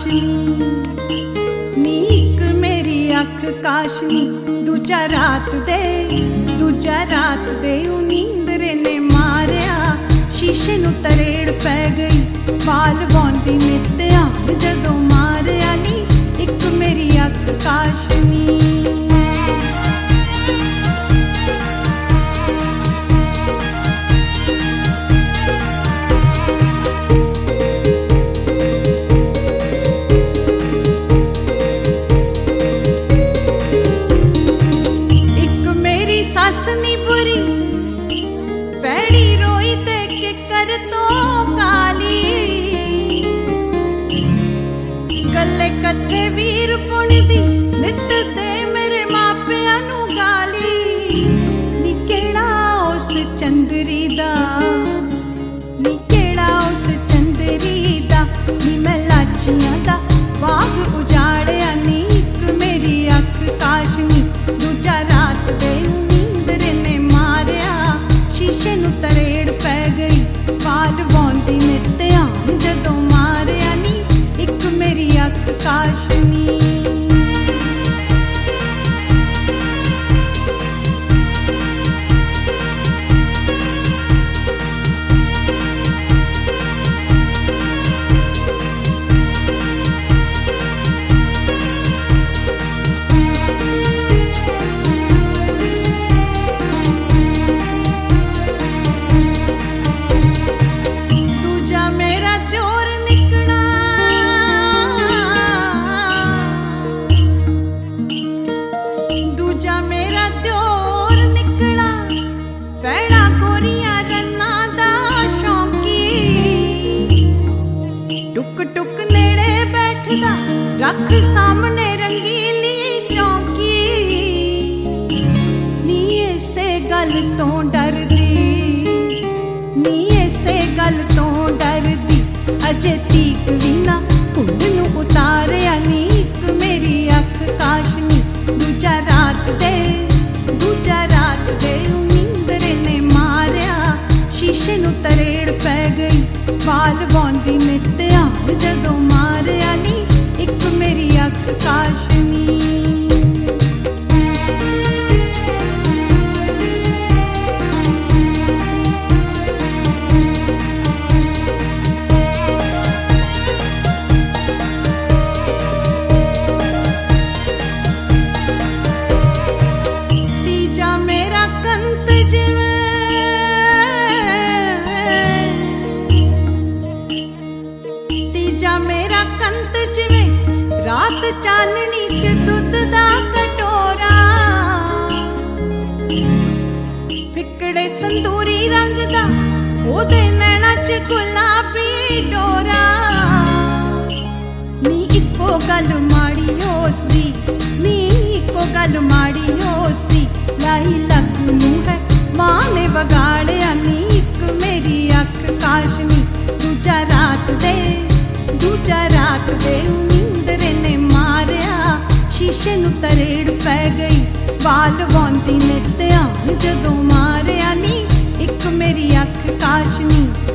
काशनी नी एक मेरी अख काशनी दूजा रात दे नींदरे ने मारिया शीशे नू तरेड़ पै गई वाल वाउंदी नित आन जदों मारिया नी एक मेरी अख काशनी सस नी बुरी पैड़ी रोई देख के कर तो काली गले कथे वीर पुणदी नित दे मेरे मापिया नू गाली नी केड़ा उस चंदरी दा नी केड़ा उस चंदरी दा नी मैं लाचियां दा बाग उजाड़िया नी एक मेरी अख काशनी दूजा रात दे शीशे नू तरेड़ पै गई वाल वाउंदी नित आन जदों मारिया नी एक मेरी अख काशनी रख सामने रंगीली चौकी नी इसे गल तो डरदी नी इसे गल तो डरदी अजे तीक भी ना कुंड नू उतारिया नी एक मेरी अख काशनी दूजा रात दे नींदरे ने मारिया शीशे नू तरेड़ पै गई वाल वाउंदी नित आन जदों मारिया नी एक मेरी अख काशनी तीजा मेरा कंत जिवें रात चांदनी च दुध दा कटोरा फिकड़े संदूरी रंग दा ओदे नैना च गुलाबी डोरा नी इको गल माड़ी उसदी नी इको गल माड़ी उसदी लाई लग नू है मां ने वगाड़िया नी एक मेरी अख काशनी दूजा रात दे नींदरे ने मारिया शीशे नू तरेड़ पै गई वाल वाउंदी नित आन जदों मारिया नी एक मेरी अख काशनी